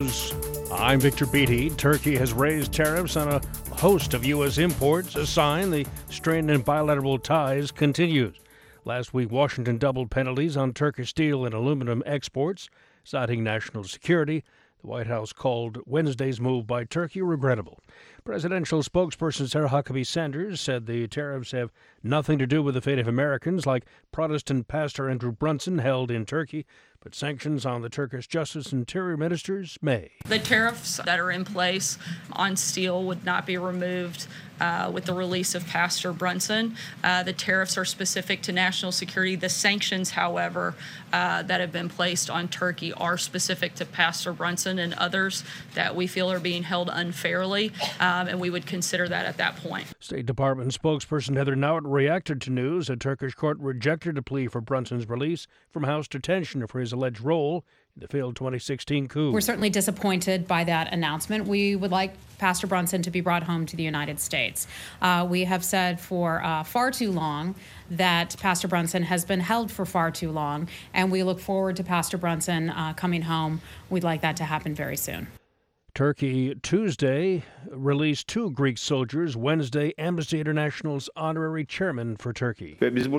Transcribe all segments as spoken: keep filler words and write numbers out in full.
I'm Victor Beatty. Turkey has raised tariffs on a host of U S imports, a sign the strain in bilateral ties continues. Last week, Washington doubled penalties on Turkish steel and aluminum exports, citing national security. The White House called Wednesday's move by Turkey regrettable. Presidential spokesperson Sarah Huckabee Sanders said the tariffs have nothing to do with the fate of Americans like Protestant pastor Andrew Brunson held in Turkey, but sanctions on the Turkish Justice and Interior ministers may. The tariffs that are in place on steel would not be removed uh, with the release of Pastor Brunson. Uh, the tariffs are specific to national security. The sanctions, however, uh, that have been placed on Turkey are specific to Pastor Brunson and others that we feel are being held unfairly, um, and we would consider that at that point. State Department spokesperson Heather Nauert reacted to news a Turkish court rejected a plea for Brunson's release from House detention for his alleged role in the failed twenty sixteen coup. We're certainly disappointed by that announcement. We would like Pastor Brunson to be brought home to the United States. Uh, we have said for uh, far too long that Pastor Brunson has been held for far too long, and we look forward to Pastor Brunson uh, coming home. We'd like that to happen very soon. Turkey Tuesday released two Greek soldiers. Wednesday, Amnesty International's honorary chairman for Turkey.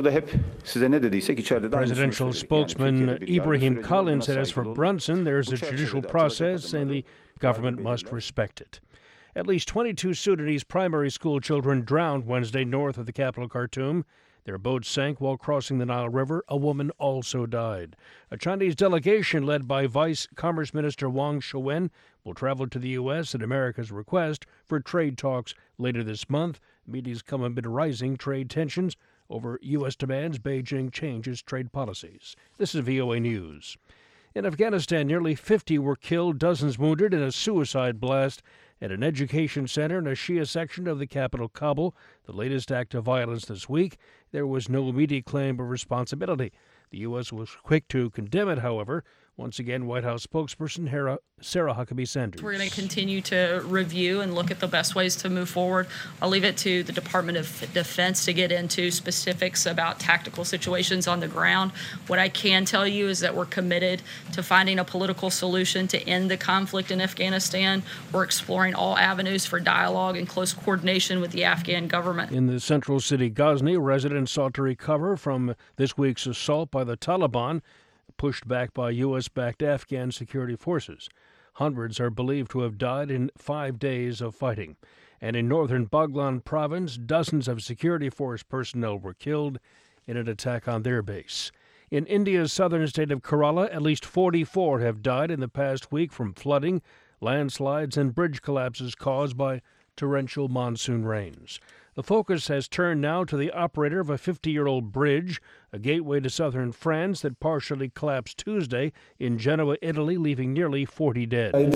Presidential spokesman Ibrahim Kalin said as for Brunson, there's a judicial process and the government must respect it. At least twenty-two Sudanese primary school children drowned Wednesday north of the capital Khartoum. Their boat sank while crossing the Nile River. A woman also died. A Chinese delegation led by Vice Commerce Minister Wang Shouwen will travel to the U S at America's request for trade talks later this month. Meetings come amid rising trade tensions over U S demands Beijing changes trade policies. This is V O A News. In Afghanistan, nearly fifty were killed, dozens wounded in a suicide blast at an education center in a Shia section of the capital, Kabul, the latest act of violence this week. There was no immediate claim of responsibility. The U S was quick to condemn it, however. Once again, White House spokesperson Sarah Huckabee Sanders. We're going to continue to review and look at the best ways to move forward. I'll leave it to the Department of Defense to get into specifics about tactical situations on the ground. What I can tell you is that we're committed to finding a political solution to end the conflict in Afghanistan. We're exploring all avenues for dialogue and close coordination with the Afghan government. In the central city Ghazni, residents sought to recover from this week's assault by the Taliban, pushed back by U S-backed Afghan security forces. Hundreds are believed to have died in five days of fighting. And in northern Baghlan province, dozens of security force personnel were killed in an attack on their base. In India's southern state of Kerala, at least forty-four have died in the past week from flooding, landslides, and bridge collapses caused by torrential monsoon rains. The focus has turned now to the operator of a fifty-year-old bridge, a gateway to southern France that partially collapsed Tuesday in Genoa, Italy, leaving nearly forty dead. Prime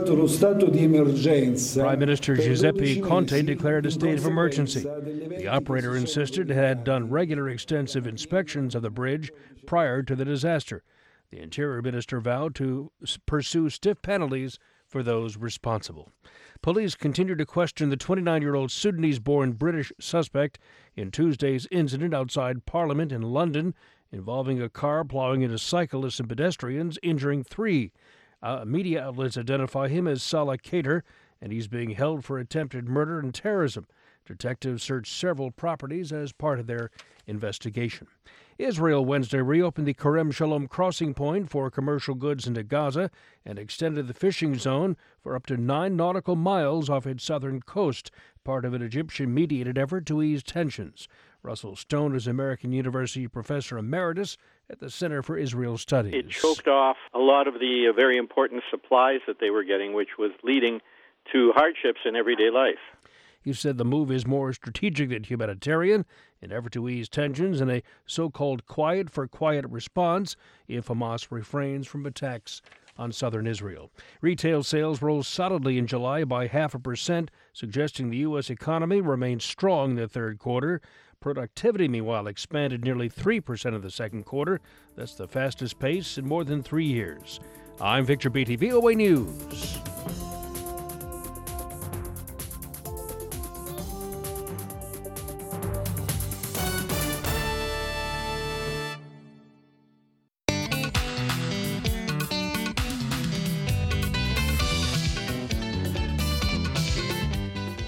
Minister Giuseppe Conte declared a state of emergency. The operator insisted it had done regular extensive inspections of the bridge prior to the disaster. The Interior Minister vowed to pursue stiff penalties for those responsible. Police continue to question the twenty-nine-year-old Sudanese-born British suspect in Tuesday's incident outside Parliament in London involving a car plowing into cyclists and pedestrians, injuring three. Uh, media outlets identify him as Salah Kader, and he's being held for attempted murder and terrorism. Detectives searched several properties as part of their investigation. Israel Wednesday reopened the Kerem Shalom crossing point for commercial goods into Gaza and extended the fishing zone for up to nine nautical miles off its southern coast, part of an Egyptian-mediated effort to ease tensions. Russell Stone is American University professor emeritus at the Center for Israel Studies. It choked off a lot of the uh, very important supplies that they were getting, which was leading to hardships in everyday life. He said the move is more strategic than humanitarian, in effort to ease tensions in a so-called quiet-for-quiet response if Hamas refrains from attacks on southern Israel. Retail sales rose solidly in July by half a percent, suggesting the U S economy remains strong in the third quarter. Productivity, meanwhile, expanded nearly three percent in the second quarter. That's the fastest pace in more than three years. I'm Victor Beatty, V O A News.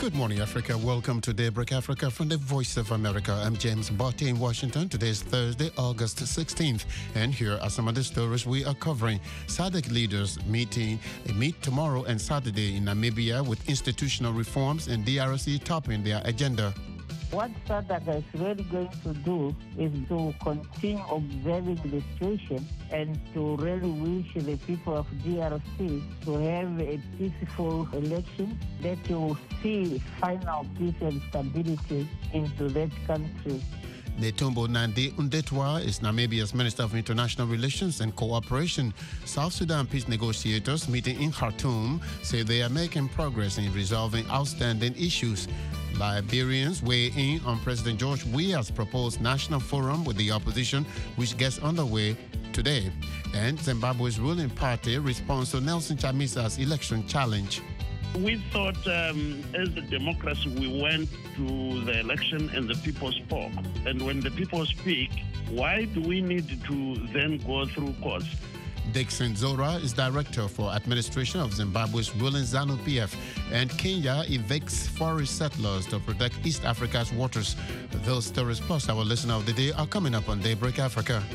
Good morning, Africa. Welcome to Daybreak Africa from the Voice of America. I'm James Botti in Washington. Today is Thursday, August sixteenth. And here are some of the stories we are covering. SADC leaders meeting they meet tomorrow and Saturday in Namibia with institutional reforms and D R C topping their agenda. What SADC is really going to do is to continue observing the situation and to really wish the people of D R C to have a peaceful election that will see final peace and stability into that country. Netumbo Nandi-Ndaitwah is Namibia's Minister of International Relations and Cooperation. South Sudan peace negotiators meeting in Khartoum say they are making progress in resolving outstanding issues. Liberians weigh in on President George Weah's proposed national forum with the opposition, which gets underway today. And Zimbabwe's ruling party responds to Nelson Chamisa's election challenge. We thought um, as a democracy, we went to the election and the people spoke. And when the people speak, why do we need to then go through courts? Dixon Zora is Director for Administration of Zimbabwe's ruling ZANU-P F, and Kenya evicts forest settlers to protect East Africa's waters. Those stories plus our listener of the day are coming up on Daybreak Africa.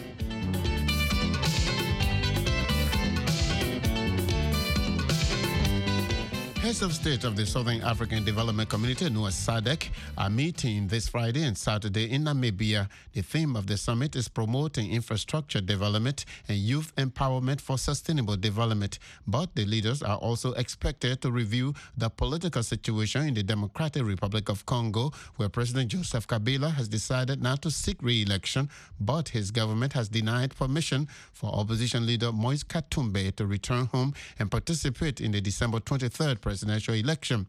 Heads of state of the Southern African Development Community, known as SADC, are meeting this Friday and Saturday in Namibia. The theme of the summit is promoting infrastructure development and youth empowerment for sustainable development. But the leaders are also expected to review the political situation in the Democratic Republic of Congo, where President Joseph Kabila has decided not to seek re-election, but his government has denied permission for opposition leader Moise Katumbi to return home and participate in the December twenty-third presidential election.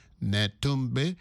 Netumbo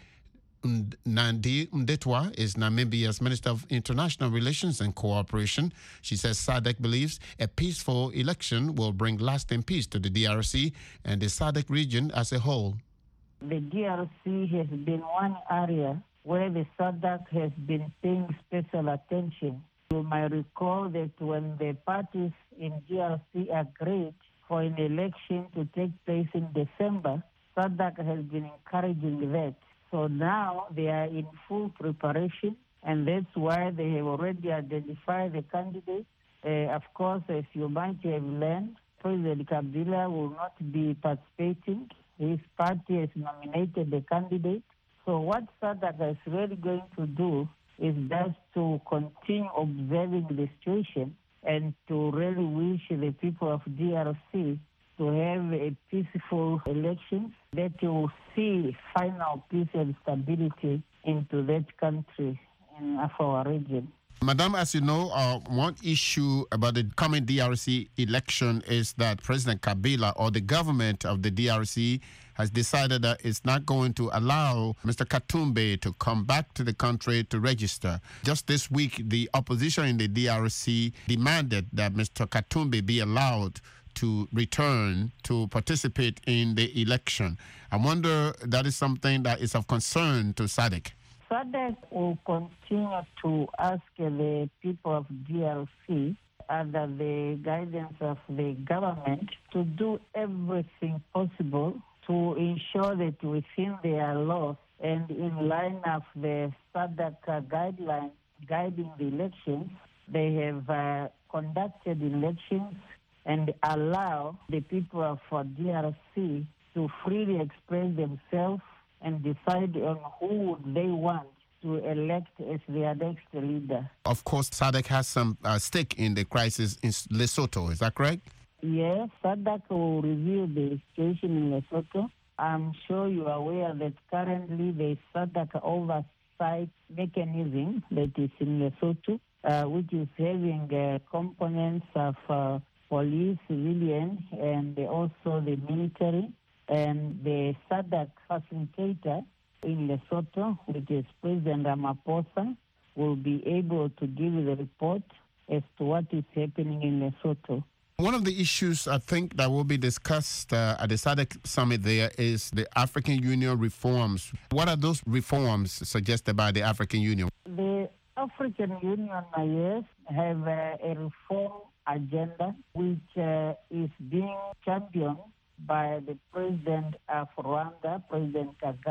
Nandi-Ndaitwah is Namibia's Minister of International Relations and Cooperation. She says SADC believes a peaceful election will bring lasting peace to the D R C and the SADC region as a whole. The D R C has been one area where the SADC has been paying special attention. You might recall that when the parties in D R C agreed for an election to take place in December, SADC has been encouraging that. So now they are in full preparation, and that's why they have already identified the candidates. Uh, of course, as you might have learned, President Kabila will not be participating. His party has nominated the candidate. So what SADC is really going to do is just to continue observing the situation and to really wish the people of D R C to have a peaceful elections that will see final peace and stability into that country in our region. Madam, as you know, uh, one issue about the coming D R C election is that President Kabila or the government of the D R C has decided that it's not going to allow Mister Katumbi to come back to the country to register. Just this week, the opposition in the D R C demanded that Mister Katumbi be allowed to return to participate in the election. I wonder that is something that is of concern to SADC. SADC will continue to ask the people of D R C, under the guidance of the government, to do everything possible to ensure that within their laws and in line of the SADC guidelines guiding the elections, they have uh, conducted elections and allow the people of uh, D R C to freely express themselves and decide on who would they want to elect as their next leader. Of course, SADC has some uh, stake in the crisis in Lesotho, is that correct? Yes, SADC will review the situation in Lesotho. I'm sure you are aware that currently the SADC oversight mechanism that is in Lesotho, uh, which is having uh, components of uh, police, civilian, and also the military, and the SADC facilitator in Lesotho, which is President Ramaphosa, will be able to give the report as to what is happening in Lesotho. One of the issues I think that will be discussed uh, at the SADC summit there is the African Union reforms. What are those reforms suggested by the African Union? The African Union, yes, have uh, a reform agenda which uh, is being championed by the President of Rwanda, President Kagame.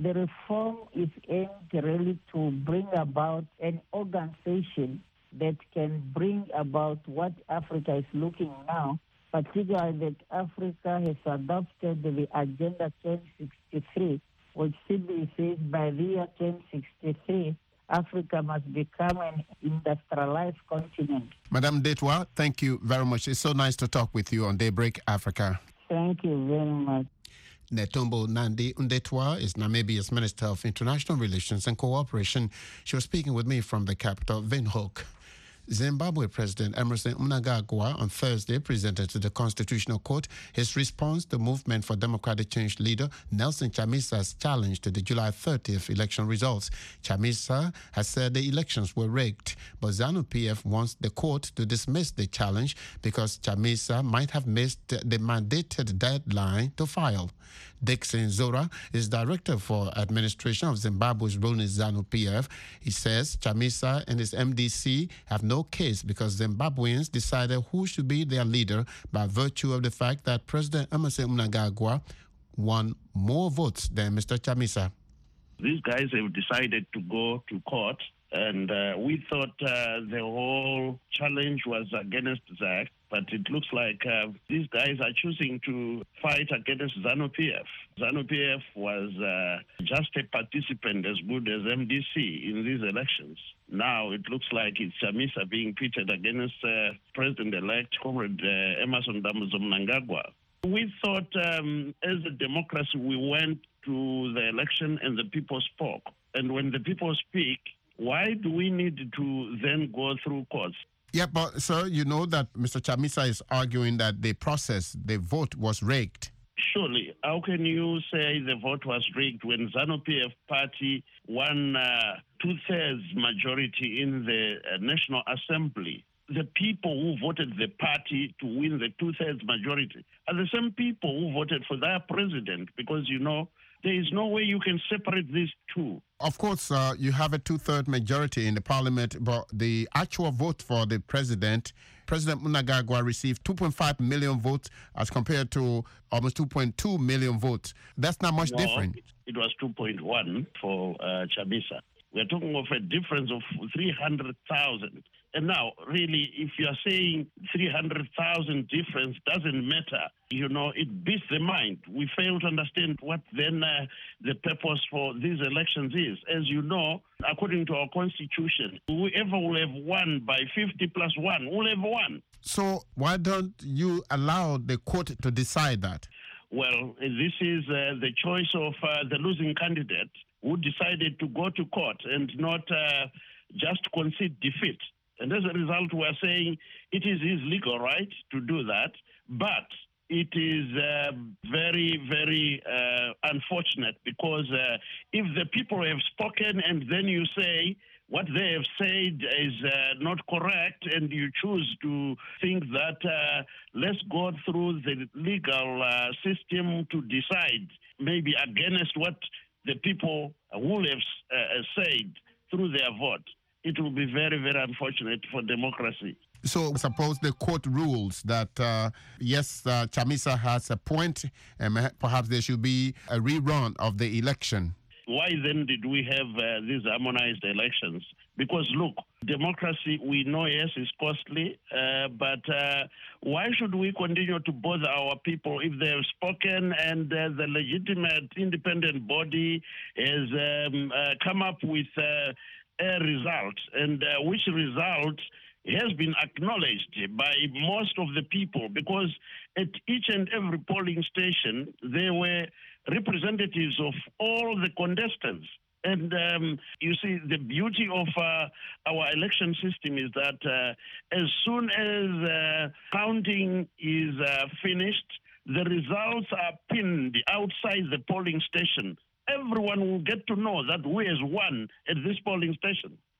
The reform is aimed really to bring about an organization that can bring about what Africa is looking now, particularly that Africa has adopted the Agenda twenty sixty-three, which simply says by the year twenty sixty-three, Africa must become an industrialized continent. Madame Detwa, thank you very much. It's so nice to talk with you on Daybreak Africa. Thank you very much. Netumbo Nandi Ndetwa is Namibia's Minister of International Relations and Cooperation. She was speaking with me from the capital, Windhoek. Zimbabwe President Emmerson Mnangagwa on Thursday presented to the Constitutional Court his response to Movement for Democratic Change leader Nelson Chamisa's challenge to the July thirtieth election results. Chamisa has said the elections were rigged, but ZANU-P F wants the court to dismiss the challenge because Chamisa might have missed the mandated deadline to file. Dixon Zora is director for administration of Zimbabwe's ruling ZANU-P F. He says Chamisa and his M D C have no case because Zimbabweans decided who should be their leader by virtue of the fact that President Emmerson Mnangagwa won more votes than Mister Chamisa. These guys have decided to go to court, and uh, we thought uh, the whole challenge was against ZAC, but it looks like uh, these guys are choosing to fight against ZANU-P F. ZANU-P F was uh, just a participant as good as M D C in these elections. Now it looks like it's Chamisa being pitted against uh, President-elect Comrade uh, Emmerson Mnangagwa. We thought um, as a democracy we went to the election and the people spoke. And when the people speak, why do we need to then go through courts? Yeah, but sir, you know that Mister Chamisa is arguing that the process, the vote was rigged. Surely, how can you say the vote was rigged when ZANU-P F party won uh, two-thirds majority in the uh, National Assembly? The people who voted the party to win the two-thirds majority are the same people who voted for their president, because, you know, there is no way you can separate these two. Of course, uh, you have a two-third majority in the parliament, but the actual vote for the president, President Mnangagwa received two point five million votes as compared to almost two point two million votes. That's not much no, different. It was two point one for uh, Chamisa. We're talking of a difference of three hundred thousand. And now, really, if you're saying three hundred thousand difference doesn't matter, you know, it beats the mind. We fail to understand what then uh, the purpose for these elections is. As you know, according to our constitution, whoever will have won by fifty plus one will have won. So why don't you allow the court to decide that? Well, this is uh, the choice of uh, the losing candidate who decided to go to court and not uh, just concede defeat. And as a result, we are saying it is his legal right to do that, but it is uh, very, very uh, unfortunate because uh, if the people have spoken and then you say what they have said is uh, not correct and you choose to think that uh, let's go through the legal uh, system to decide maybe against what the people will have uh, said through their vote, it will be very, very unfortunate for democracy. So suppose the court rules that, uh, yes, uh, Chamisa has a point, and perhaps there should be a rerun of the election. Why then did we have uh, these harmonized elections? Because, look, democracy, we know, yes, is costly, uh, but uh, why should we continue to bother our people if they have spoken and uh, the legitimate independent body has um, uh, come up with uh, a result, and uh, which result has been acknowledged by most of the people, because at each and every polling station, there were representatives of all the contestants. And um, you see, the beauty of uh, our election system is that uh, as soon as uh, counting is uh, finished, the results are pinned outside the polling station. Everyone will get to know that who has won at this polling station.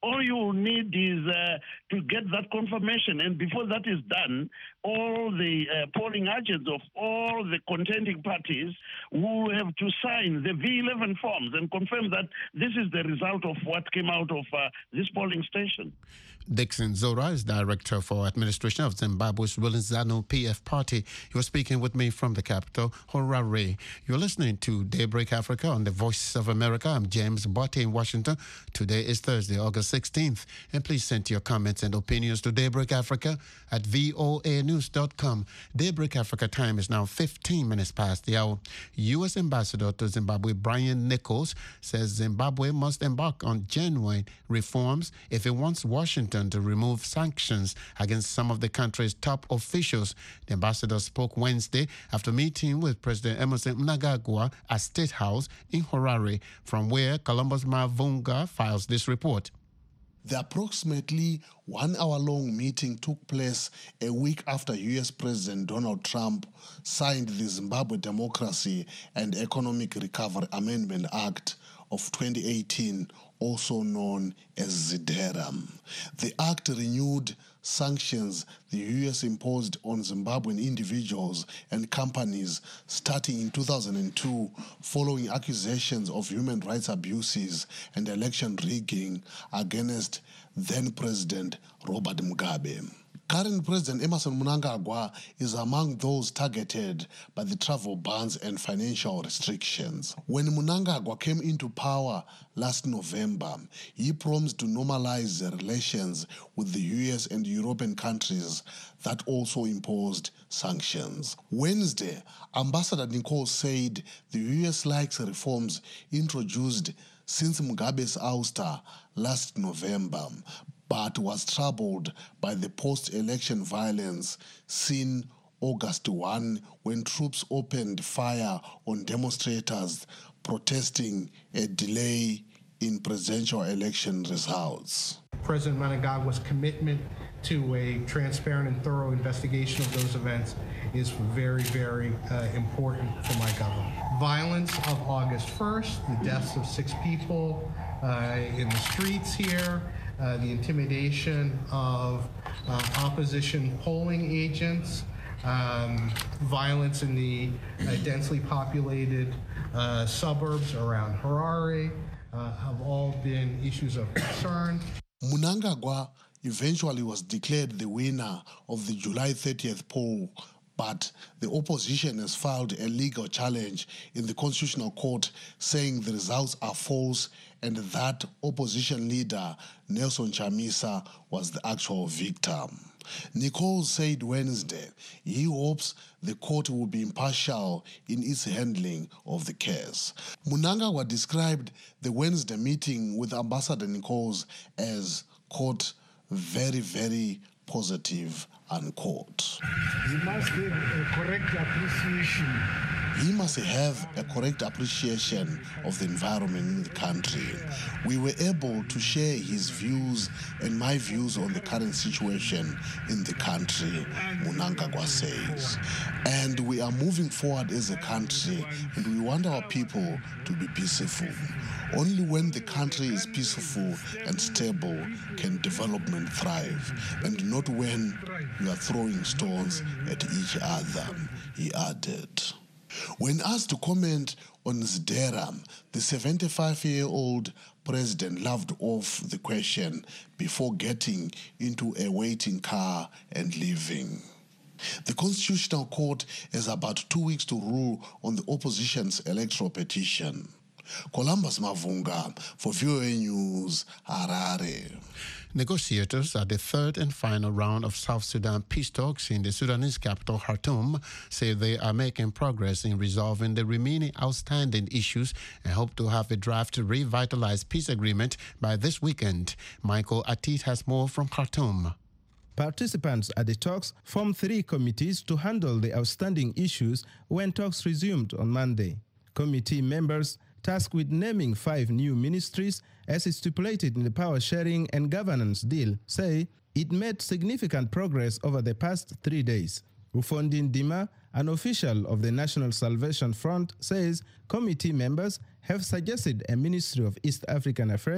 All you need is uh, to get that confirmation. And before that is done, all the uh, polling agents of all the contending parties will have to sign the V eleven forms and confirm that this is the result of what came out of uh, this polling station. Dixon Zora is Director for Administration of Zimbabwe's ruling ZANU P F party. He was speaking with me from the capital, Harare. You're listening to Daybreak Africa on the Voice of America. I'm James Botte in Washington. Today is Thursday, August sixteenth. And please send your comments and opinions to Daybreak Africa at voa news dot com. Daybreak Africa time is now fifteen minutes past the hour. U S Ambassador to Zimbabwe Brian Nichols says Zimbabwe must embark on genuine reforms if it wants Washington to remove sanctions against some of the country's top officials. The ambassador spoke Wednesday after meeting with President Emmerson Mnangagwa at State House in Harare, from where Columbus Mavunga files this report. The approximately one-hour-long meeting took place a week after U S President Donald Trump signed the Zimbabwe Democracy and Economic Recovery Amendment Act of twenty eighteen, also known as ZIDERA. The act renewed sanctions the U S imposed on Zimbabwean individuals and companies starting in two thousand two, following accusations of human rights abuses and election rigging against then-President Robert Mugabe. Current President Emmerson Mnangagwa is among those targeted by the travel bans and financial restrictions. When Mnangagwa came into power last November, he promised to normalize the relations with the U S and European countries that also imposed sanctions. Wednesday, Ambassador Nichols said the U S likes reforms introduced since Mugabe's ouster last November, but was troubled by the post-election violence seen August first when troops opened fire on demonstrators protesting a delay in presidential election results. President Mnangagwa's commitment to a transparent and thorough investigation of those events is very, very uh, important for my government. Violence of August first, the deaths of six people uh, in the streets here, Uh, the intimidation of uh, opposition polling agents, um, violence in the uh, densely populated uh, suburbs around Harare uh, have all been issues of concern. Mnangagwa eventually was declared the winner of the July thirtieth poll, but the opposition has filed a legal challenge in the Constitutional Court saying the results are false and that opposition leader Nelson Chamisa was the actual victor. Nichols said Wednesday he hopes the court will be impartial in its handling of the case. Mnangagwa described the Wednesday meeting with Ambassador Nichols as, quote, very, very positive, unquote. He must have a correct appreciation. He must have a correct appreciation of the environment in the country. We were able to share his views and my views on the current situation in the country, Mnangagwa says. And we are moving forward as a country, and we want our people to be peaceful. Only when the country is peaceful and stable can development thrive, and not when we are throwing stones at each other, he added. When asked to comment on ZIDERA, the seventy-five-year-old president laughed off the question before getting into a waiting car and leaving. The Constitutional Court has about two weeks to rule on the opposition's electoral petition. Columbus Mavunga for V O A News, Harare. Negotiators at the third and final round of South Sudan peace talks in the Sudanese capital, Khartoum, say they are making progress in resolving the remaining outstanding issues and hope to have a draft revitalized peace agreement by this weekend. Michael Atit has more from Khartoum. Participants at the talks formed three committees to handle the outstanding issues when talks resumed on Monday. Committee members tasked with naming five new ministries, as stipulated in the power sharing and governance deal, say it made significant progress over the past three days. Ufondin Dima, an official of the National Salvation Front, says committee members have suggested a Ministry of East African Affairs,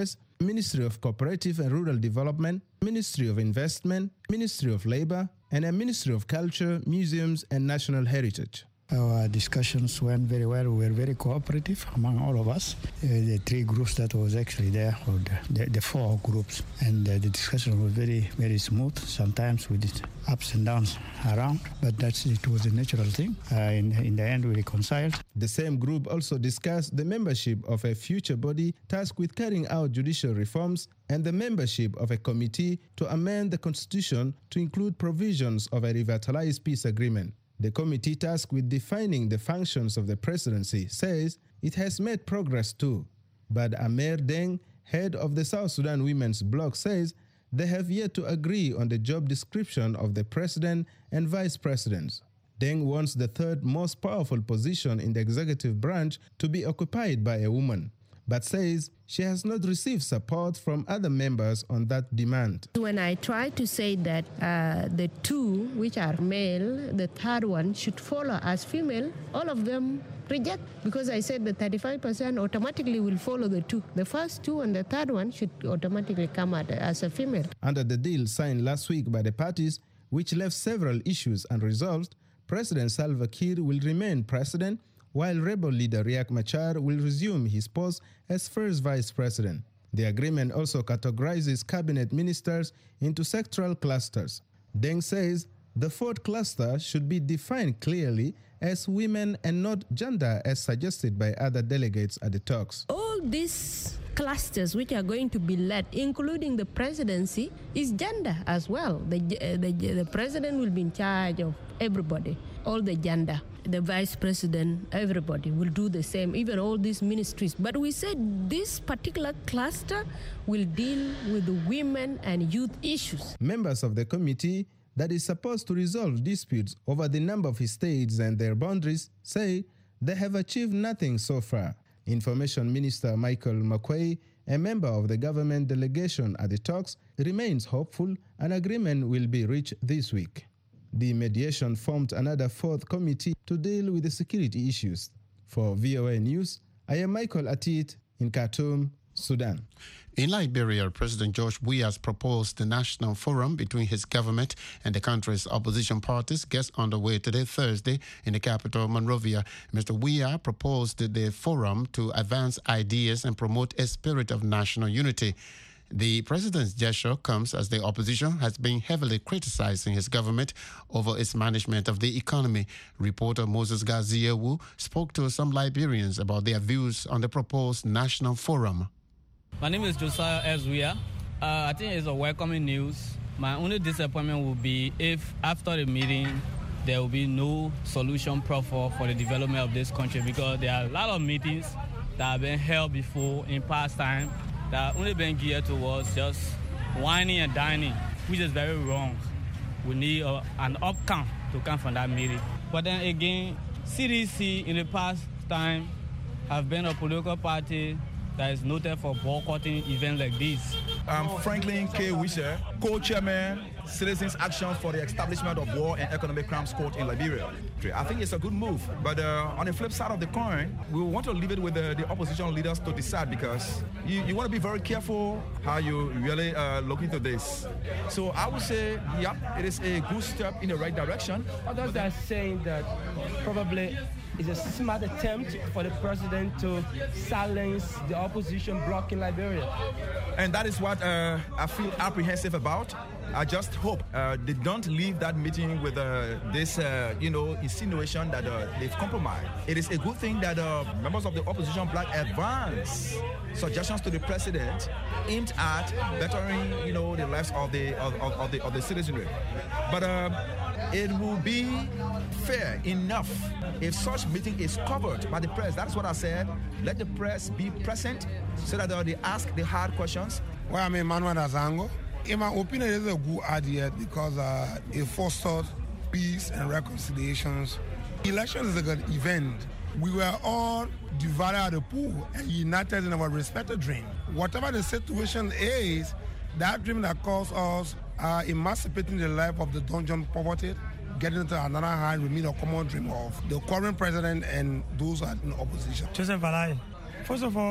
Ministry of Cooperative and Rural Development, Ministry of Investment, Ministry of Labor, and a Ministry of Culture, Museums, and National Heritage. Our discussions went very well. We were very cooperative among all of us. Uh, the three groups that was actually there, or the, the, the four groups, and uh, the discussion was very, very smooth. Sometimes we did ups and downs around, but that's it was a natural thing. Uh, in, in the end, we reconciled. The same group also discussed the membership of a future body tasked with carrying out judicial reforms and the membership of a committee to amend the constitution to include provisions of a revitalized peace agreement. The committee tasked with defining the functions of the presidency says it has made progress too. But Amer Deng, head of the South Sudan Women's Bloc, says they have yet to agree on the job description of the president and vice presidents. Deng wants the third most powerful position in the executive branch to be occupied by a woman, but says she has not received support from other members on that demand. When I try to say that uh, the two, which are male, the third one should follow as female, all of them reject, because I said the thirty-five percent automatically will follow the two. The first two and the third one should automatically come out as a female. Under the deal signed last week by the parties, which left several issues unresolved, President Salva Kiir will remain president, while rebel leader Riek Machar will resume his post as first vice president. The agreement also categorizes cabinet ministers into sectoral clusters. Deng says the fourth cluster should be defined clearly as women and not gender as suggested by other delegates at the talks. All these clusters which are going to be led, including the presidency, is gender as well. The, uh, the, the president will be in charge of everybody, all the gender. The vice president, everybody will do the same, even all these ministries. But we said this particular cluster will deal with the women and youth issues. Members of the committee that is supposed to resolve disputes over the number of states and their boundaries say they have achieved nothing so far. Information Minister Michael Makwei, a member of the government delegation at the talks, remains hopeful an agreement will be reached this week. The mediation formed another fourth committee to deal with the security issues. For V O A News, I am Michael Atit in Khartoum, Sudan. In Liberia, President George Weah has proposed the national forum between his government and the country's opposition parties gets underway today, Thursday, in the capital, Monrovia. Mister Weah proposed the forum to advance ideas and promote a spirit of national unity. The president's gesture comes as the opposition has been heavily criticizing his government over its management of the economy. Reporter Moses Gaziewu spoke to some Liberians about their views on the proposed national forum. My name is Josiah S. Weah. Uh, I think it's a welcoming news. My only disappointment will be if after the meeting there will be no solution proper for the development of this country, because there are a lot of meetings that have been held before in past time that only been geared towards just whining and dining, which is very wrong. We need a, an outcome to come from that meeting. But then again, C D C in the past time have been a political party that is noted for boycotting events like this. I'm Franklin K. Wisher, co-chairman, Citizens Action for the Establishment of War and Economic Crimes Court in Liberia. I think it's a good move, but uh, on the flip side of the coin, we want to leave it with the, the opposition leaders to decide, because you, you want to be very careful how you really uh, look into this. So I would say, yep, it is a good step in the right direction. Others are saying that probably it's a smart attempt for the president to silence the opposition bloc in Liberia. And that is what uh, I feel apprehensive about. I just hope uh, they don't leave that meeting with uh, this, uh, you know, insinuation that uh, they've compromised. It is a good thing that uh, members of the opposition bloc advance suggestions to the president aimed at bettering, you know, the lives of the of, of, of the of the citizenry. But uh, it will be fair enough if such meeting is covered by the press. That's what I said. Let the press be present so that uh, they ask the hard questions. Well, I'm Emmanuel Azango. In my opinion, it is a good idea because uh, it fosters peace and reconciliations. Election is a good event. We were all divided at the pool and united in our respective dream. Whatever the situation is, that dream that calls us uh, emancipating the life of the dungeon poverty, getting into another high, we meet a common dream of the current president and those are in opposition. Joseph Valai. First of all,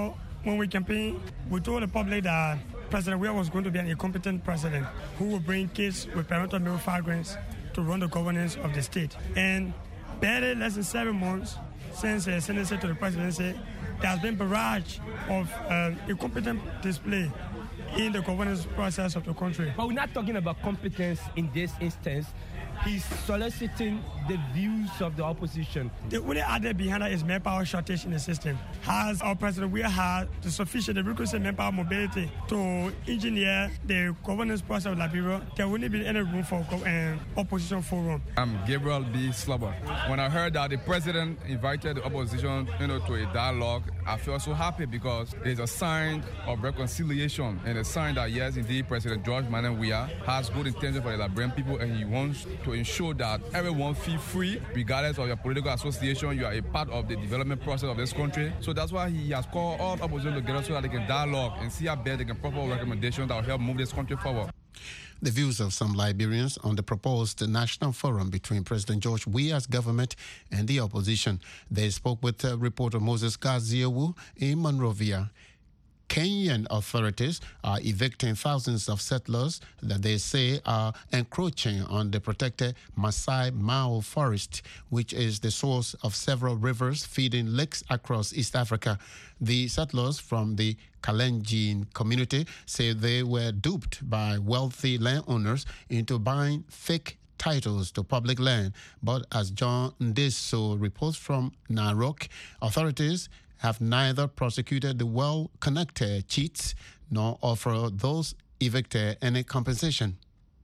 when we campaigned, we told the public that President Weah was going to be an incompetent president who would bring kids with parental milk fragrance to run the governance of the state. And barely less than seven months since the Senate said to the presidency, there has been a barrage of uh, incompetent display in the governance process of the country. But we're not talking about competence in this instance. He's soliciting the views of the opposition. The only other behind that is manpower shortage in the system. Has our president we had the sufficient the requisite manpower mobility to engineer the governance process of Liberia, there wouldn't be any room for an uh, opposition forum. I'm Gabriel B. Slubber. When I heard that the president invited the opposition, you know, to a dialogue, I felt so happy because it's a sign of reconciliation and a sign that yes, indeed, President George Manneh Weah has good intention for the Liberian people and he wants to ensure that everyone feel free, regardless of your political association. You are a part of the development process of this country. So that's why he has called all opposition together so that they can dialogue and see how best they can propose recommendations that will help move this country forward. The views of some Liberians on the proposed national forum between President George Weah's government and the opposition. They spoke with uh, reporter Moses Gaziewu in Monrovia. Kenyan authorities are evicting thousands of settlers that they say are encroaching on the protected Masai Mara forest, which is the source of several rivers feeding lakes across East Africa. The settlers from the Kalenjin community say they were duped by wealthy landowners into buying fake titles to public land. But as John Ndeso reports from Narok, authorities have neither prosecuted the well-connected cheats nor offered those evicted any compensation.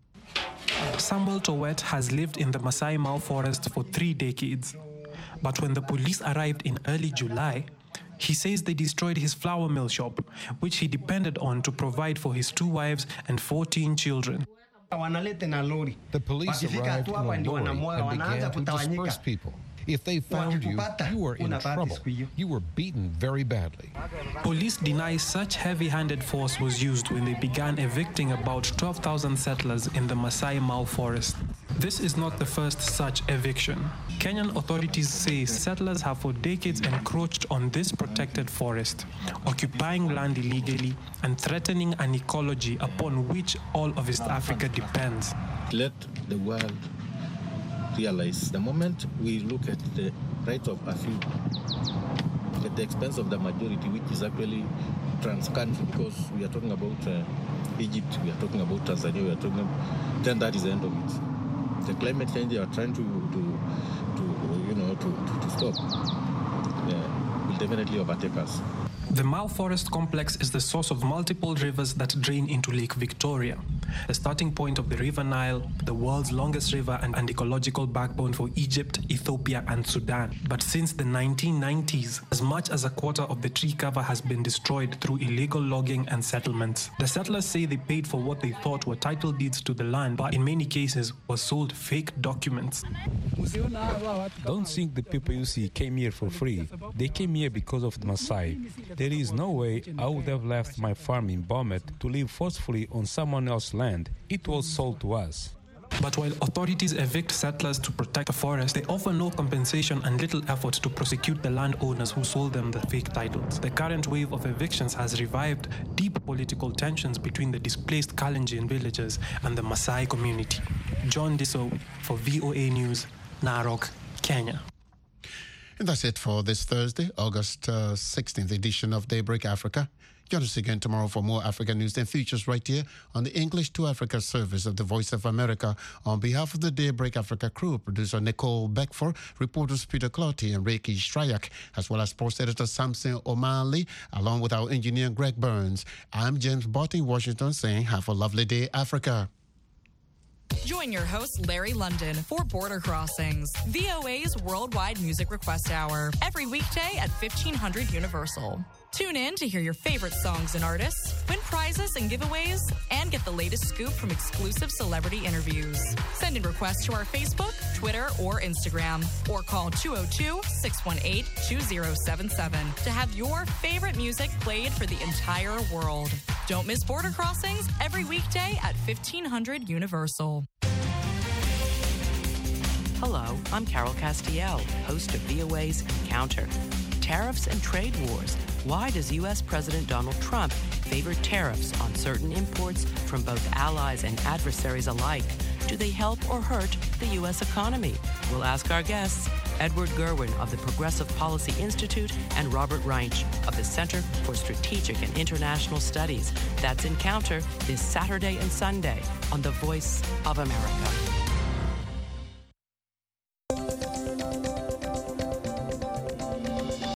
Samuel Towet has lived in the Masai Mara forest for three decades. But when the police arrived in early July, he says they destroyed his flour mill shop, which he depended on to provide for his two wives and fourteen children. The police arrived in a lorry and began to disperse people. If they found you, you were in trouble. You were beaten very badly. Police deny such heavy-handed force was used when they began evicting about twelve thousand settlers in the Masai Mara forest. This is not the first such eviction. Kenyan authorities say settlers have for decades encroached on this protected forest, occupying land illegally and threatening an ecology upon which all of East Africa depends. Let the world realize the moment we look at the right of a few at the expense of the majority, which is actually trans-country, because we are talking about uh, Egypt, we are talking about Tanzania, we are talking about, then that is the end of it. The climate change they are trying to, to, to you know, to, to, to stop yeah, will definitely overtake us. The Mara Forest Complex is the source of multiple rivers that drain into Lake Victoria, the starting point of the River Nile, the world's longest river and, and ecological backbone for Egypt, Ethiopia, and Sudan. But since the nineteen nineties, as much as a quarter of the tree cover has been destroyed through illegal logging and settlements. The settlers say they paid for what they thought were title deeds to the land, but in many cases was sold fake documents. Don't think the people you see came here for free. They came here because of the Maasai. There is no way I would have left my farm in Bomet to live forcefully on someone else's land. It was sold to us. But while authorities evict settlers to protect the forest, they offer no compensation and little effort to prosecute the landowners who sold them the fake titles. The current wave of evictions has revived deep political tensions between the displaced Kalenjin villagers and the Maasai community. John Disso for V O A News, Narok, Kenya. And that's it for this Thursday, August uh, sixteenth edition of Daybreak Africa. Join us again tomorrow for more African news and features right here on the English to Africa service of the Voice of America. On behalf of the Daybreak Africa crew, producer Nicole Beckford, reporters Peter Clotty and Reiki Strayak, as well as sports editor Samson O'Malley, along with our engineer Greg Burns. I'm James Bott in Washington saying have a lovely day, Africa. Join your host, Larry London, for Border Crossings, V O A's Worldwide Music Request Hour, every weekday at fifteen hundred Universal. Tune in to hear your favorite songs and artists, win prizes and giveaways, and get the latest scoop from exclusive celebrity interviews. Send in requests to our Facebook, Twitter, or Instagram, or call two oh two, six one eight, two oh seven seven to have your favorite music played for the entire world. Don't miss Border Crossings every weekday at fifteen hundred Universal. Hello, I'm Carol Castiel, host of V O A's Encounter. Tariffs and trade wars. Why does U S President Donald Trump favor tariffs on certain imports from both allies and adversaries alike? Do they help or hurt the U S economy? We'll ask our guests, Edward Gerwin of the Progressive Policy Institute and Robert Reinsch of the Center for Strategic and International Studies. That's Encounter this Saturday and Sunday on The Voice of America.